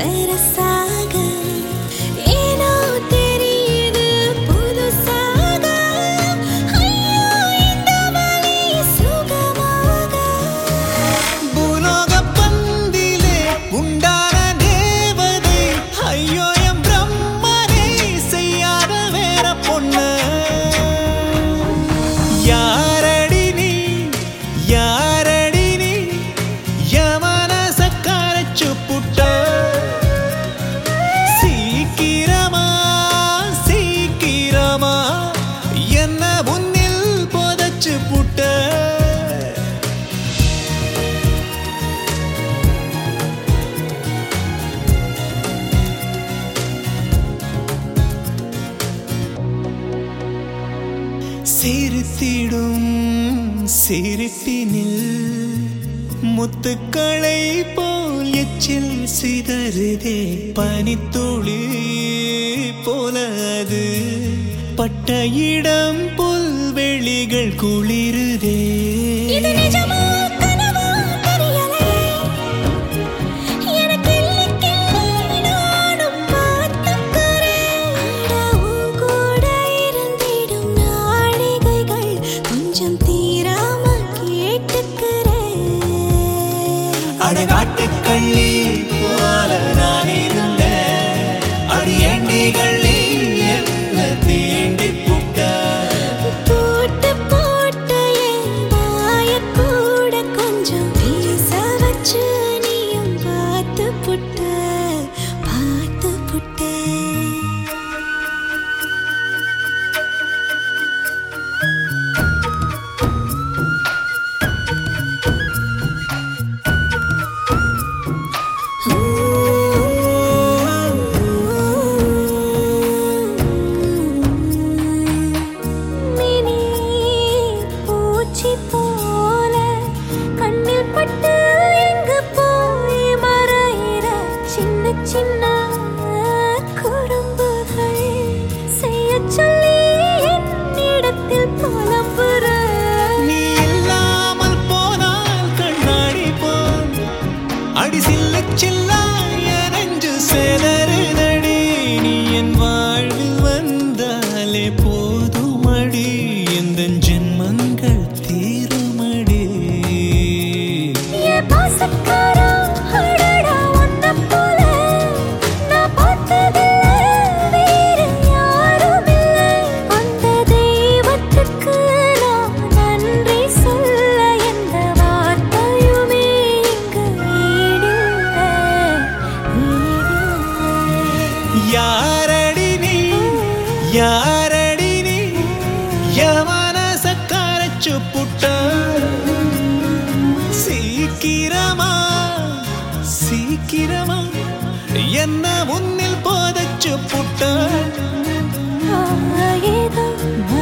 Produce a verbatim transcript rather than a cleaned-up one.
சரசாக ஏனோ தெரியுது புதுசாக ஐயோ இந்த வலி சுகமாக பூலோக பந்திலே உண்டான தேவதை ஐயோ எம் பிரம்மனே செய்யாத வேற பொண்ணு யாரடி நீ யாரடி நீ யமனச கரைச்சு புட்ட சீக்கிரமா சீக்கிரமா என்ன முன்னில் போதச்சு புட்ட சிரித்திடும் சிரிப்பினில் முத்துக்களை போல் எச்சில் சிதறுதே பனித்துளி போல அது பட்ட இடம் புல்வெளிகள் குளிருதே இது நிஜமா கனவா தெரியலையே எனக்கு இல்லை கிள்ளி நானும் பார்த்துக்கிறேன் உன் கூட இருந்திடும் நாழிகைகள் கொஞ்சம் தீராம கேட்டுக்கிறேன் அடகாட்டுக்கள்ளி போல நான் இருந்தேன் அடி எண்ணிகளி என்ன தீண்டி புட்ட போட்டு போட்டு என் வாயக் கூட கொஞ்சம் பேச வச்சு நீயும் பார்த்து புட்ட பார்த்து புட்ட மினி பூச்சி போல கண்ணில் பட்டு எங்கு போய் மறையிற சின்ன சின்ன குறும்புகள் செய்யச் சொல்லி என்னிடத்தில் புலம்புற நீ இல்லாமல் போனால் கண்ணாடி போல் அடி சில்ல சில்லா நெஞ்சு சேதறுதடி நீ என் வாழ்வில் வந்தாலே போதுமடி எந்த ஜென்மங்கள் தீருமடி என் பாசக்காரா அடடா உன்னைப் போல நான் பார்த்ததில்லை வேறு யாருமில்லை அந்த தெய்வத்துக்கு நான் நன்றி சொல்ல எந்த வார்த்தையுமே இங்கு ஈடில்லை ஈடில்லை யாரடி நீ யாரடி நீ யமனச கரைச்சு புட்ட சீக்கிரமா சீக்கிரமா என்ன முன்னில் போதச்சு புட்ட ஏதோ